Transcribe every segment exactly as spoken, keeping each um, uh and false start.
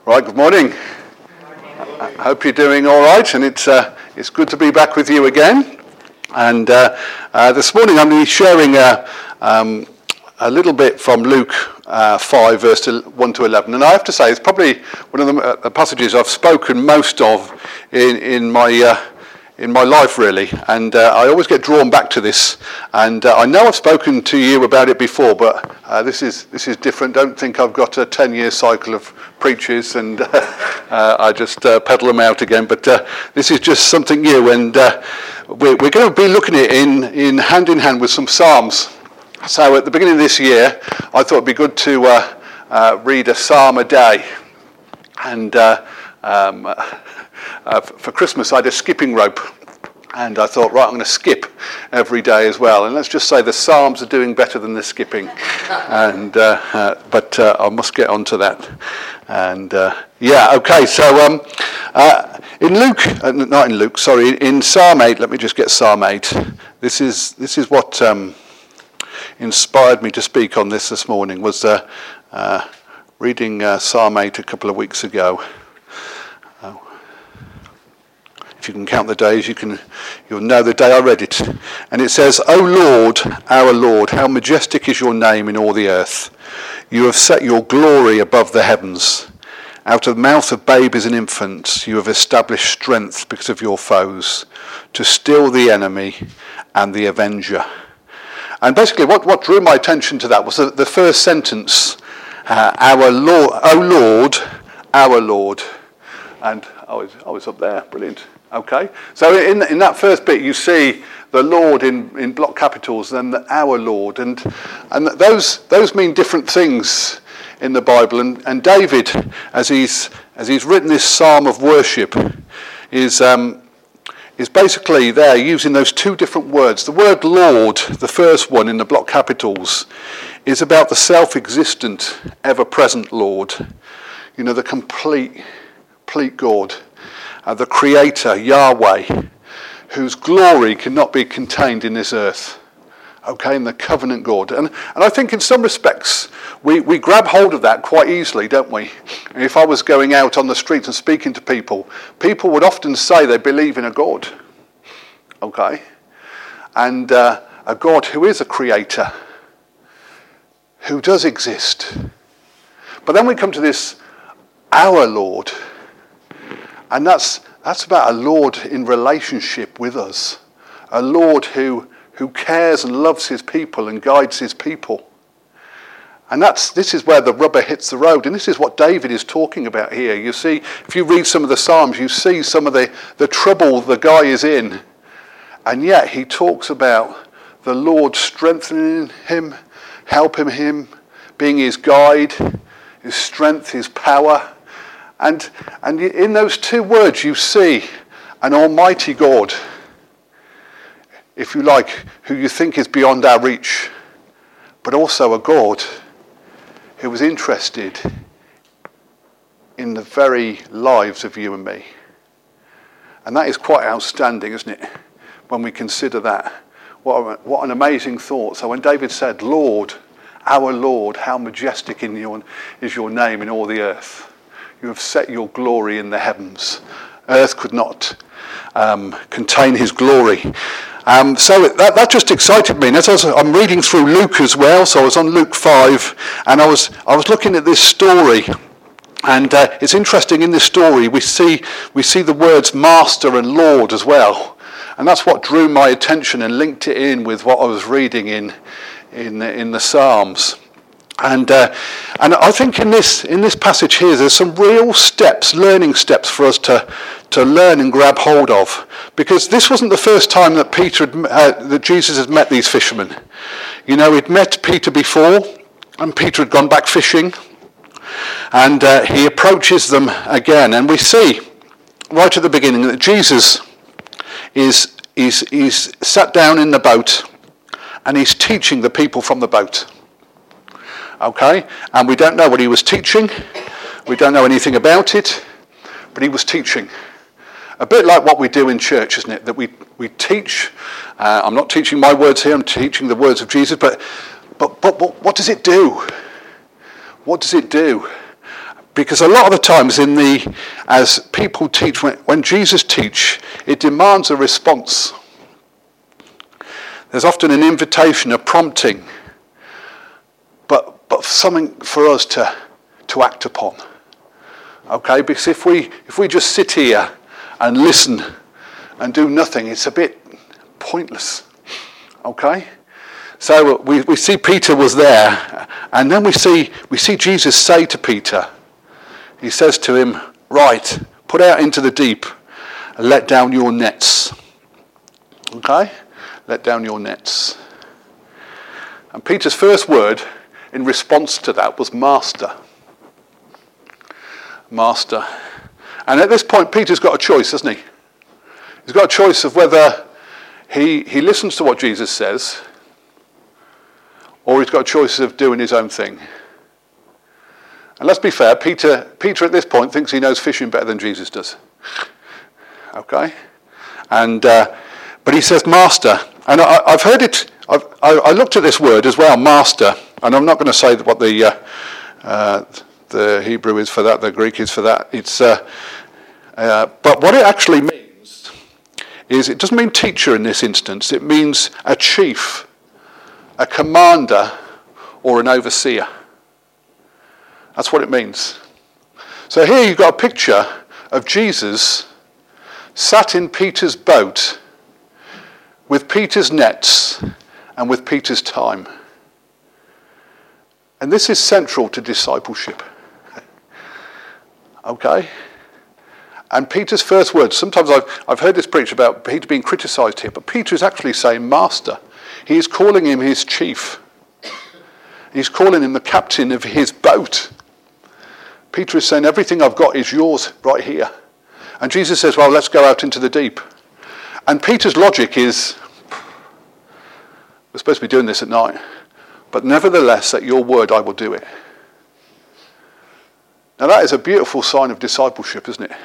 Right, good morning. I hope you're doing all right, and it's uh, it's good to be back with you again. And uh, uh, this morning I'm going to be sharing uh, um, a little bit from Luke uh, five, verse one to eleven. And I have to say, it's probably one of the uh, passages I've spoken most of in in my uh, in my life, really. And uh, I always get drawn back to this. And uh, I know I've spoken to you about it before, but uh, this is this is different. Don't think I've got a ten-year cycle of preaches and uh, uh, I just uh, pedal them out again. But uh, this is just something new, and uh, we're, we're going to be looking at it in, in hand in hand with some Psalms. So at the beginning of this year, I thought it'd be good to uh, uh, read a Psalm a day. And uh, um, uh, for Christmas, I had a skipping rope. And I thought, right, I'm going to skip every day as well. And let's just say the Psalms are doing better than the skipping. And uh, uh, but uh, I must get onto that. And uh, yeah, okay. So um, uh, in Luke, uh, not in Luke, sorry, in Psalm eight. Let me just get Psalm eight. This is this is what um, inspired me to speak on this this morning. Was uh, uh, reading uh, Psalm eight a couple of weeks ago. If you can count the days, you can, you'll know the day I read it. And it says, O Lord, our Lord, how majestic is your name in all the earth. You have set your glory above the heavens. Out of the mouth of babies and infants, you have established strength because of your foes, to still the enemy and the avenger. And basically what, what drew my attention to that was the, the first sentence, uh, our Lord, O Lord, our Lord. And I was, I was up there, brilliant. Okay, so in in that first bit you see the Lord in, in block capitals, then the our Lord, and and those those mean different things in the Bible. And, and David, as he's as he's written this psalm of worship, is um, is basically there using those two different words. The word Lord, the first one in the block capitals, is about the self-existent, ever-present Lord. You know, the complete, complete God. Uh, the Creator, Yahweh, whose glory cannot be contained in this earth. Okay, and the covenant God. And and I think in some respects, we, we grab hold of that quite easily, don't we? If I was going out on the streets and speaking to people, people would often say they believe in a God. Okay? And uh, a God who is a creator, who does exist. But then we come to this, our Lord. And that's that's about a Lord in relationship with us. A Lord who who cares and loves his people and guides his people. And that's this is where the rubber hits the road. And this is what David is talking about here. You see, if you read some of the Psalms, you see some of the, the trouble the guy is in. And yet he talks about the Lord strengthening him, helping him, being his guide, his strength, his power. And and in those two words you see an almighty God, if you like, who you think is beyond our reach, but also a God who was interested in the very lives of you and me. And that is quite outstanding, isn't it, when we consider that. What, a, what an amazing thought. So when David said, Lord, our Lord, how majestic in your, is your name in all the earth. You have set your glory in the heavens. Earth could not um, contain his glory. Um, so that, that just excited me. And as I was, I'm reading through Luke as well, so I was on Luke five, and I was I was looking at this story. And uh, it's interesting, in this story we see we see the words Master and Lord as well. And that's what drew my attention and linked it in with what I was reading in in, in the Psalms. And uh, and I think in this in this passage here, there's some real steps, learning steps for us to to learn and grab hold of, because this wasn't the first time that Peter had, uh, that Jesus had met these fishermen. You know, he'd met Peter before, and Peter had gone back fishing, and uh, he approaches them again, and we see right at the beginning that Jesus is is is sat down in the boat, and he's teaching the people from the boat. Okay, and we don't know what he was teaching. We don't know anything about it, but he was teaching. A bit like what we do in church, isn't it? That we, we teach. Uh, I'm not teaching my words here, I'm teaching the words of Jesus, but, but, but, but what does it do? What does it do? Because a lot of the times in the, as people teach, when, when Jesus teach, it demands a response. There's often an invitation, a prompting, but but something for us to, to act upon. Okay, because if we if we just sit here and listen and do nothing, it's a bit pointless. Okay? So we, we see Peter was there, and then we see we see Jesus say to Peter, he says to him, right, put out into the deep and let down your nets. Okay? Let down your nets. And Peter's first word in response to that was master. Master. And at this point, Peter's got a choice, hasn't he? He's got a choice of whether he, he listens to what Jesus says, or he's got a choice of doing his own thing. And let's be fair, Peter, Peter at this point thinks he knows fishing better than Jesus does. Okay? And uh, but he says master. And I, I've heard it, I've, I, I looked at this word as well, master. And I'm not going to say what the uh, uh, the Hebrew is for that, the Greek is for that. It's uh, uh, but what it actually means is, it doesn't mean teacher in this instance. It means a chief, a commander, or an overseer. That's what it means. So here you've got a picture of Jesus sat in Peter's boat with Peter's nets and with Peter's time. And this is central to discipleship. Okay? And Peter's first words, sometimes I've, I've heard this preached about Peter being criticised here, but Peter is actually saying master. He is calling him his chief. He's calling him the captain of his boat. Peter is saying, everything I've got is yours right here. And Jesus says, well, let's go out into the deep. And Peter's logic is, we're supposed to be doing this at night, but nevertheless, at your word, I will do it. Now that is a beautiful sign of discipleship, isn't it?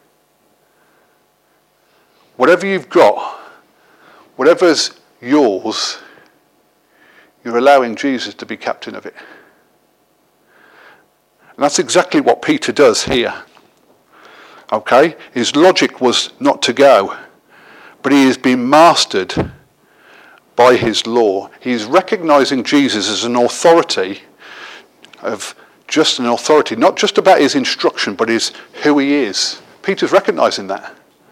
Whatever you've got, whatever's yours, you're allowing Jesus to be captain of it. And that's exactly what Peter does here. Okay? His logic was not to go, but he has been mastered by his law. He's recognizing Jesus as an authority, of just an authority, not just about his instruction, but his who he is. Peter's recognizing that.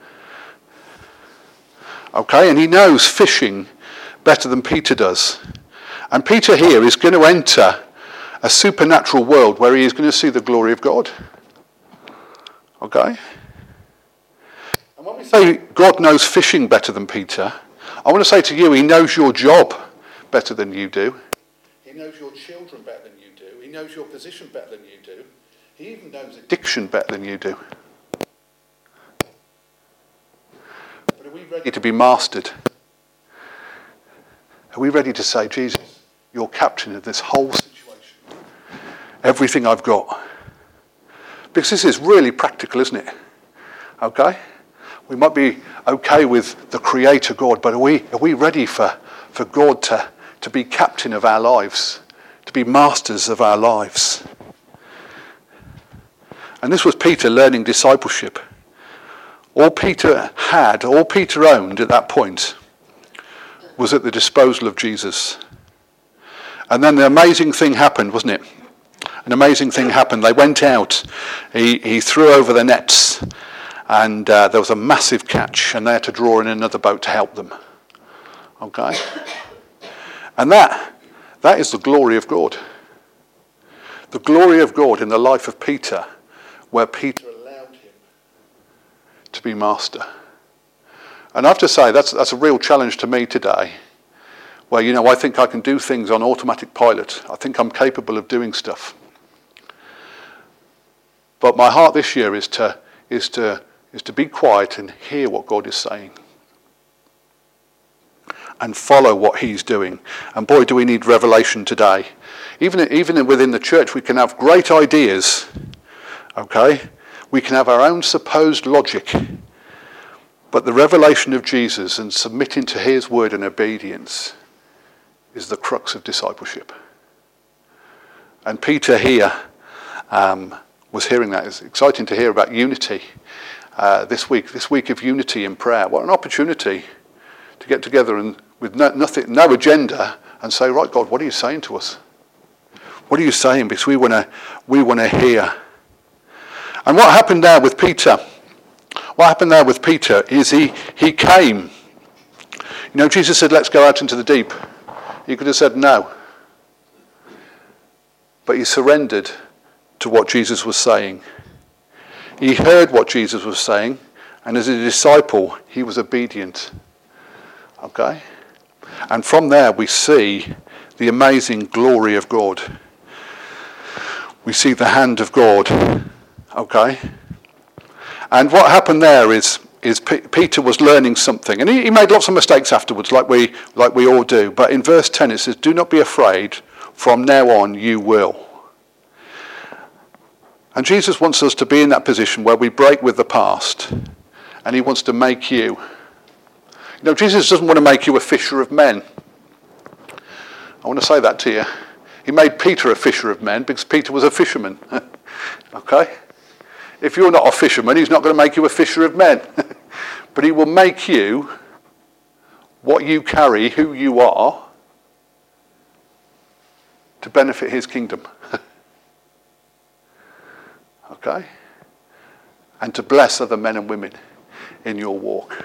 Okay? And he knows fishing better than Peter does. And Peter here is going to enter a supernatural world where he is going to see the glory of God. Okay? And when we say God knows fishing better than Peter, I want to say to you, he knows your job better than you do. He knows your children better than you do. He knows your position better than you do. He even knows addiction better than you do. But are we ready to be mastered? Are we ready to say, Jesus, you're captain of this whole situation? Everything I've got. Because this is really practical, isn't it? Okay? We might be okay with the Creator God, but are we are we ready for, for God to, to be captain of our lives, to be masters of our lives? And this was Peter learning discipleship. All Peter had, all Peter owned at that point was at the disposal of Jesus. And then the amazing thing happened, wasn't it? An amazing thing happened. They went out. He, he threw over the nets, and uh, there was a massive catch, and they had to draw in another boat to help them. Okay? And that, that is the glory of God. The glory of God in the life of Peter, where Peter allowed him to be master. And I have to say, that's, that's a real challenge to me today, where, you know, I think I can do things on automatic pilot. I think I'm capable of doing stuff. But my heart this year is to is to is to be quiet and hear what God is saying, and follow what He's doing. And boy, do we need revelation today. Even even within the church, we can have great ideas. Okay, we can have our own supposed logic, but the revelation of Jesus and submitting to His word and obedience is the crux of discipleship. And Peter here um, was hearing that. It's exciting to hear about unity uh, this week, this week of unity in prayer. What an opportunity to get together and with no, nothing, no agenda, and say, right, God, what are you saying to us? What are you saying? Because we want to, we want to hear. And what happened there with Peter? What happened there with Peter is he he came. You know, Jesus said, let's go out into the deep. He could have said no. But he surrendered to what Jesus was saying. He heard what Jesus was saying, and as a disciple, he was obedient. Okay? And from there we see the amazing glory of God. We see the hand of God. Okay? And what happened there is, is P- Peter was learning something. And he, he made lots of mistakes afterwards, like we, like we all do. But in verse ten it says, do not be afraid, from now on you will. And Jesus wants us to be in that position where we break with the past. And he wants to make you. You know, Jesus doesn't want to make you a fisher of men. I want to say that to you. He made Peter a fisher of men because Peter was a fisherman. Okay? If you're not a fisherman, he's not going to make you a fisher of men. But he will make you what you carry, who you are, to benefit his kingdom. Okay? And to bless other men and women in your walk.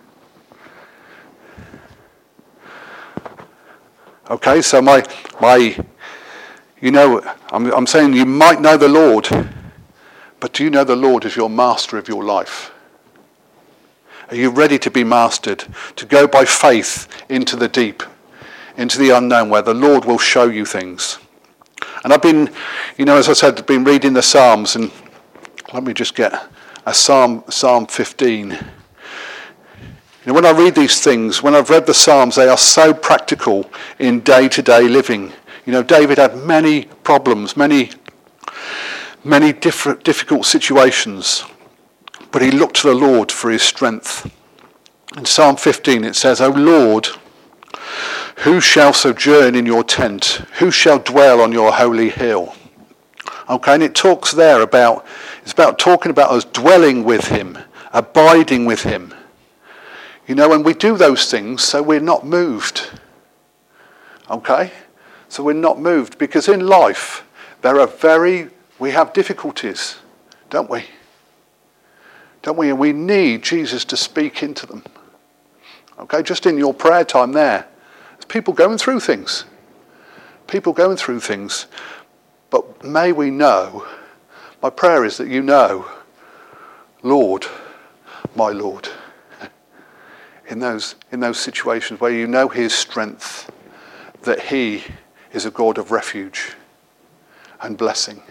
Okay, so my, my, you know, I'm, I'm saying you might know the Lord, but do you know the Lord as your master of your life? Are you ready to be mastered, to go by faith into the deep, into the unknown, where the Lord will show you things? And I've been, you know, as I said, I've been reading the Psalms, and let me just get a Psalm, Psalm fifteen. You know, when I read these things, when I've read the Psalms, they are so practical in day-to-day living. You know, David had many problems, many, many different difficult situations, but he looked to the Lord for his strength. In Psalm fifteen it says, O Lord, who shall sojourn in your tent? Who shall dwell on your holy hill? Okay, and it talks there about, it's about talking about us dwelling with him, abiding with him. You know, and we do those things so we're not moved. Okay? So we're not moved, because in life there are very, we have difficulties, don't we? Don't we? And we need Jesus to speak into them. Okay, just in your prayer time there, there's people going through things. People going through things. But may we know, my prayer is that you know, Lord, my Lord, in those, in those situations where you know his strength, that he is a God of refuge and blessing.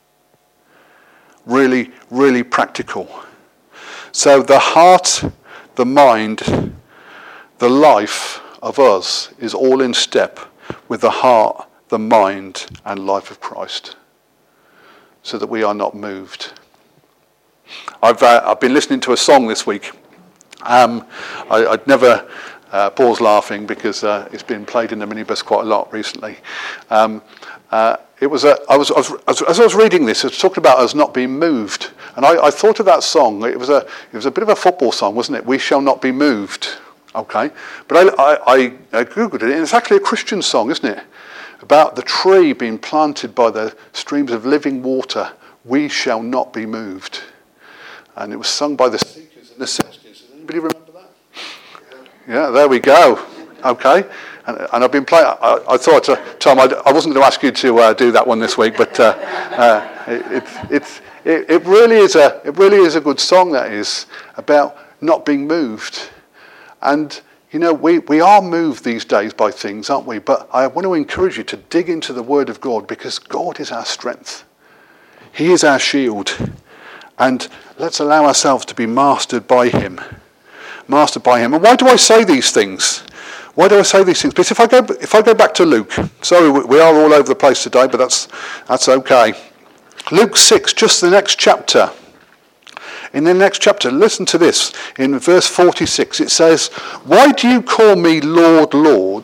Really, really practical. So the heart, the mind, the life of us is all in step with the heart, the mind and life of Christ, so that we are not moved. I've uh, I've been listening to a song this week. Um, I, I'd never uh, pause laughing because uh, it's been played in the minibus quite a lot recently. Um, uh, it was a, I was, I was as I was reading this, it was talking about us not being moved, and I, I thought of that song. It was a it was a bit of a football song, wasn't it? We shall not be moved. Okay, but I I, I googled it, and it's actually a Christian song, isn't it? About the tree being planted by the streams of living water. We shall not be moved. And it was sung by the Seekers in the sixties. Does anybody remember that? Yeah, there we go. Okay. And, and I've been playing, I, I thought, uh, Tom, I, I wasn't going to ask you to uh, do that one this week, but uh, uh, it, it, it, it, really is a, it really is a good song, that is, about not being moved. And you know, we, we are moved these days by things, aren't we? But I want to encourage you to dig into the Word of God, because God is our strength. He is our shield. And let's allow ourselves to be mastered by him. Mastered by him. And why do I say these things? Why do I say these things? Because if I go if I go back to Luke, sorry, we are all over the place today, but that's that's okay. Luke six, just the next chapter. In the next chapter, listen to this. In verse forty-six, it says, why do you call me Lord, Lord?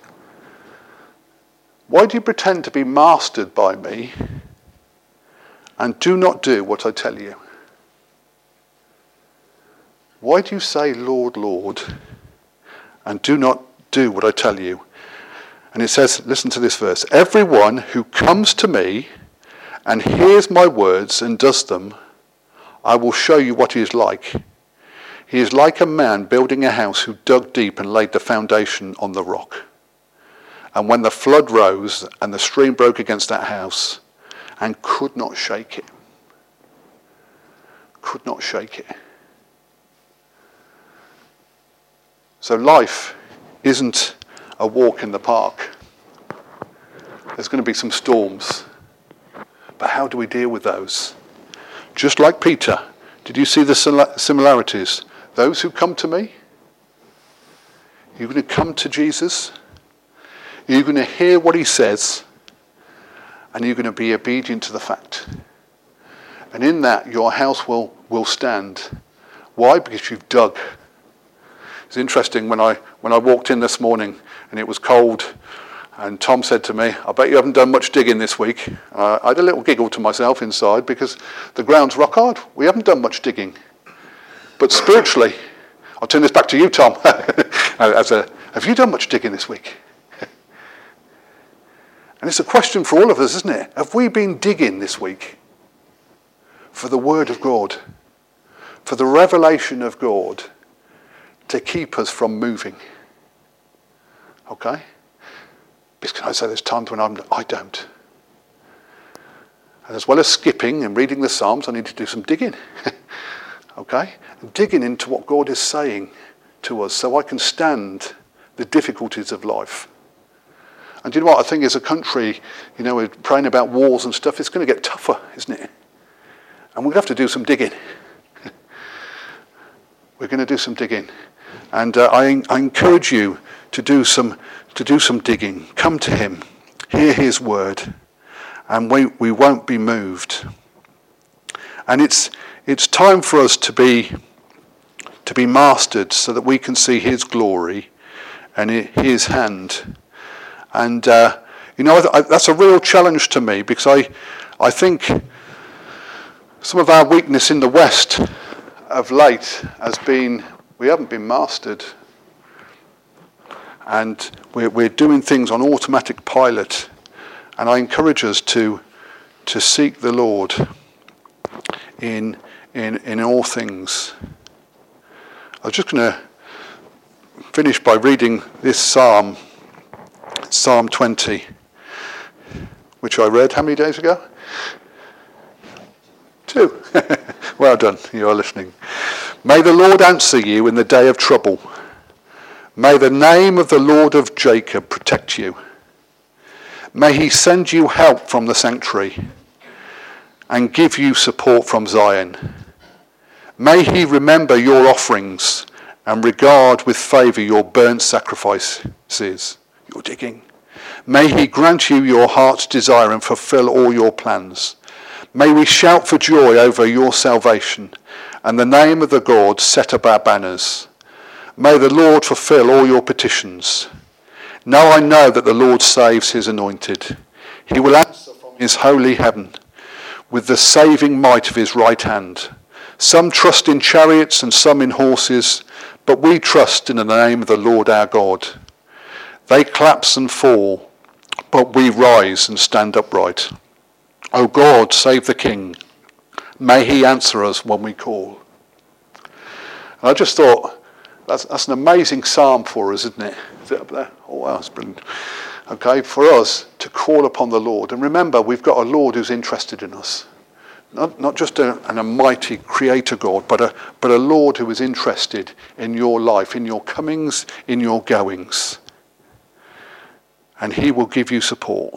Why do you pretend to be mastered by me and do not do what I tell you. Why do you say, Lord, Lord, and do not do what I tell you? And it says, listen to this verse, everyone who comes to me and hears my words and does them, I will show you what he is like. He is like a man building a house who dug deep and laid the foundation on the rock. And when the flood rose and the stream broke against that house and could not shake it, could not shake it. So life isn't a walk in the park. There's going to be some storms. But how do we deal with those? Just like Peter, did you see the similarities? Those who come to me, you're going to come to Jesus, you're going to hear what he says, and you're going to be obedient to the fact. And in that, your house will, will stand. Why? Because you've dug. It's interesting, when I when I walked in this morning and it was cold, and Tom said to me, I bet you haven't done much digging this week. Uh, I had a little giggle to myself inside because the ground's rock hard. We haven't done much digging. But spiritually, I'll turn this back to you, Tom. As a, have you done much digging this week? And it's a question for all of us, isn't it? Have we been digging this week for the Word of God, for the revelation of God to keep us from moving? Okay? Because I say there's times when I'm, I don't. And as well as skipping and reading the Psalms, I need to do some digging. Okay? Digging into what God is saying to us so I can stand the difficulties of life. And do you know what? I think as a country, you know, we're praying about wars and stuff, it's going to get tougher, isn't it? And we're going to have to do some digging. We're going to do some digging. And uh, I, I encourage you to do some to do some digging. Come to him, hear his word, and we, we won't be moved. And it's it's time for us to be to be mastered so that we can see his glory and his hand. And uh, you know, I, that's a real challenge to me, because I I think some of our weakness in the West of late has been we haven't been mastered. And we're, we're doing things on automatic pilot. And I encourage us to to seek the Lord in in in all things. I was just going to finish by reading this psalm, Psalm twenty, which I read how many days ago? Two. Well done, you are listening. May the Lord answer you in the day of trouble. May the name of the Lord of Jacob protect you. May he send you help from the sanctuary and give you support from Zion. May he remember your offerings and regard with favour your burnt sacrifices, your digging. May he grant you your heart's desire and fulfil all your plans. May we shout for joy over your salvation and the name of the God set up our banners. May the Lord fulfill all your petitions. Now I know that the Lord saves his anointed. He will answer from his holy heaven with the saving might of his right hand. Some trust in chariots and some in horses, but we trust in the name of the Lord our God. They collapse and fall, but we rise and stand upright. O God, save the King. May he answer us when we call. And I just thought, That's, that's an amazing psalm for us, isn't it? Is it up there? Oh, wow, that's brilliant. Okay, for us to call upon the Lord. And remember, we've got a Lord who's interested in us. Not, not just a, an almighty creator God, but a, but a Lord who is interested in your life, in your comings, in your goings. And he will give you support.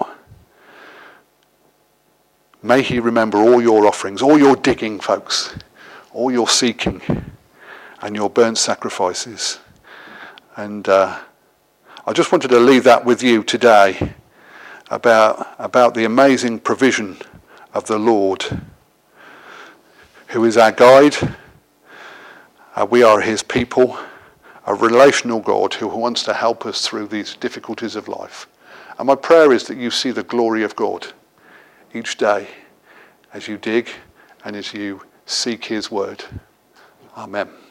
May he remember all your offerings, all your digging, folks, all your seeking, and your burnt sacrifices. And uh, I just wanted to leave that with you today about, about the amazing provision of the Lord, who is our guide. Uh, we are his people, a relational God who wants to help us through these difficulties of life. And my prayer is that you see the glory of God each day as you dig and as you seek his word. Amen.